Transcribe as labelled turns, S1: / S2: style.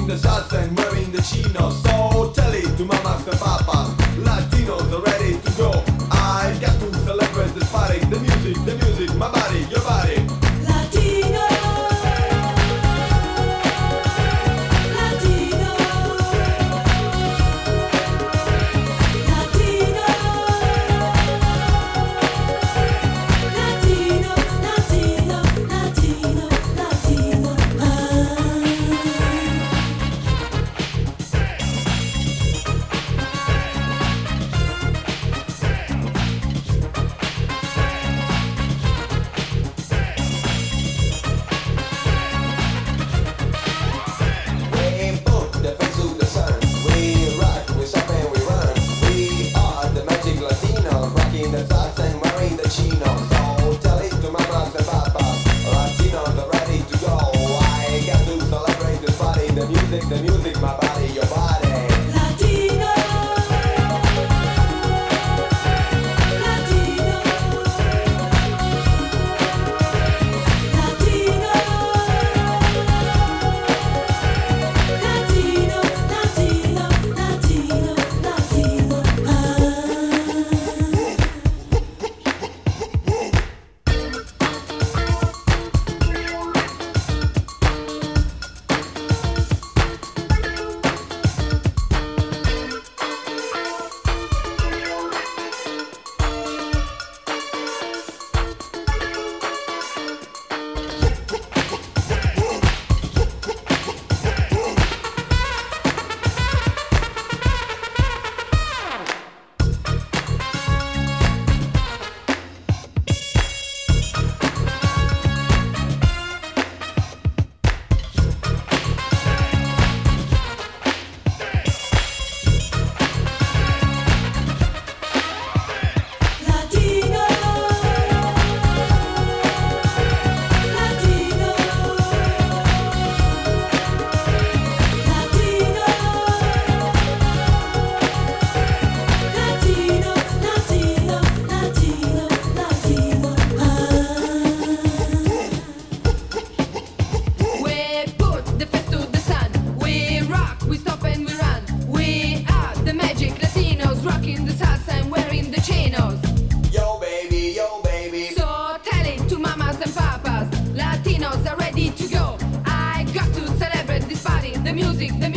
S1: rocking the salsa and wearing the chinos. So tell it to mamas and papas, Latinos are ready to go. I got to celebrate this party. The music, my body, your body.
S2: Latino, Latino, Latino, Latino, Latino, Latino, Latino.
S1: We put the face to the sun. We rock, we stop and we run. We are the magic Latinos, rocking the salsa and wearing the chinos. So tell it to mamas and papas, Latinos are ready to go. I got to celebrate this party. The music, my body, your body.
S2: Latino, Latino, Latino, Latino, Latino, Latino, Latino. Latino, Latino, Latino, Latino, Latino, Latino,
S3: We put the face to the sun. We rock, we stop and we run. We are the magic Latinos, rocking the salsa and wearing the chinos.
S1: Yo baby,
S3: So tell it to mamas and papas, Latinos are ready to go. I got to celebrate this party. The music,